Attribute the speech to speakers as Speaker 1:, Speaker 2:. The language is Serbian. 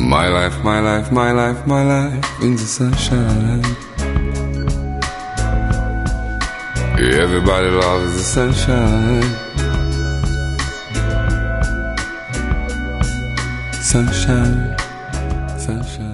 Speaker 1: My life, my life, my life, my life in the sunshine. Everybody loves the sunshine. Sunshine, sunshine.